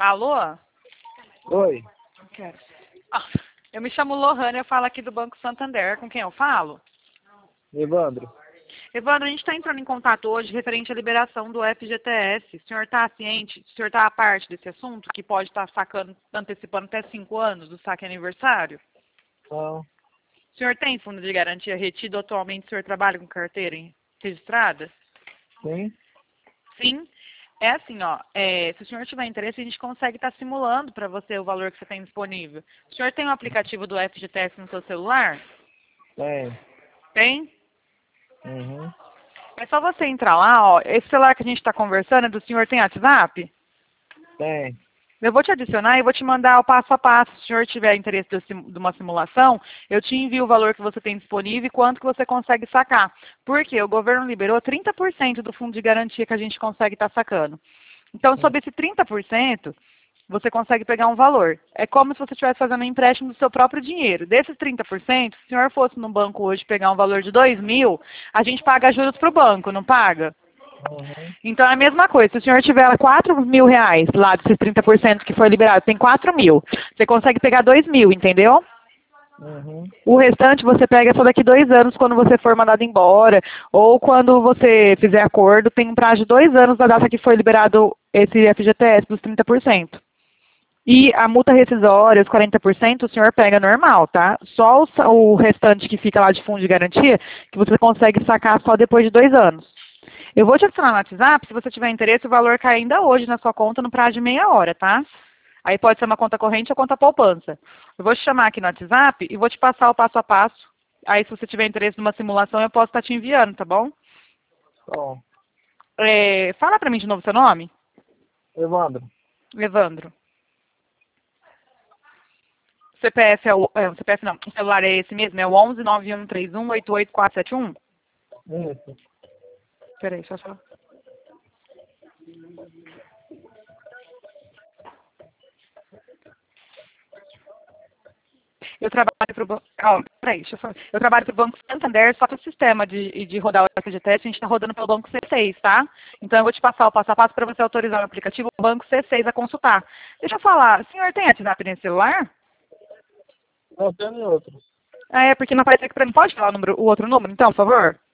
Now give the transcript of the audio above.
Alô? Oi, Quero. Eu me chamo Lohane, eu falo aqui do Banco Santander. Com quem eu falo? Evandro. Evandro, a gente está entrando em contato hoje referente à liberação do FGTS. O senhor está ciente, o senhor está a parte desse assunto, que pode estar sacando, antecipando até 5 anos do saque aniversário? Não, O senhor tem fundo de garantia retido atualmente? O senhor trabalha com carteira registrada? sim? Sim. É assim, ó, se o senhor tiver interesse, a gente consegue estar simulando para você o valor que você tem disponível. O senhor tem um aplicativo do FGTS no seu celular? Tem. Tem? Uhum. É só você entrar lá, ó. Esse celular que a gente está conversando, do senhor tem WhatsApp? Tem. Eu vou te adicionar e vou te mandar o passo a passo. Se o senhor tiver interesse de uma simulação, eu te envio o valor que você tem disponível e quanto que você consegue sacar. Porque o governo liberou 30% do fundo de garantia que a gente consegue estar sacando. Então, sobre esse 30%, você consegue pegar um valor. É como se você estivesse fazendo um empréstimo do seu próprio dinheiro. Desses 30%, se o senhor fosse no banco hoje pegar um valor de 2.000, a gente paga juros para o banco, não paga? Uhum. Então é a mesma coisa. Se o senhor tiver R$ 4.000 lá desses 30% que foi liberado, tem 4.000. Você consegue pegar 2.000, entendeu? Uhum. O restante você pega só daqui 2 anos quando você for mandado embora. Ou quando você fizer acordo, tem um prazo de 2 anos da data que foi liberado esse FGTS dos 30%. E a multa rescisória, os 40%, o senhor pega normal, tá? Só o restante que fica lá de fundo de garantia, que você consegue sacar só depois de 2 anos. Eu vou te adicionar no WhatsApp, se você tiver interesse, o valor cai ainda hoje na sua conta no prazo de meia hora, tá? Aí pode ser uma conta corrente ou conta poupança. Eu vou te chamar aqui no WhatsApp e vou te passar o passo a passo. Aí se você tiver interesse numa simulação, eu posso estar te enviando, tá bom? Bom, Fala pra mim de novo seu nome. Evandro. Evandro. CPF o CPF não, o celular é esse mesmo, é o 11 9131 88471? Isso. Peraí, só. Eu trabalho para o banco. Peraí, deixa eu só. Eu trabalho para o Banco Santander, só que o sistema de rodar o FGTS, a gente está rodando pelo Banco C6, tá? Então eu vou te passar o passo a passo para você autorizar o aplicativo o Banco C6 a consultar. Deixa eu falar, o senhor tem WhatsApp nesse celular? Não tem outro. É, porque não aparece aqui para mim. Pode falar o outro número, então, por favor?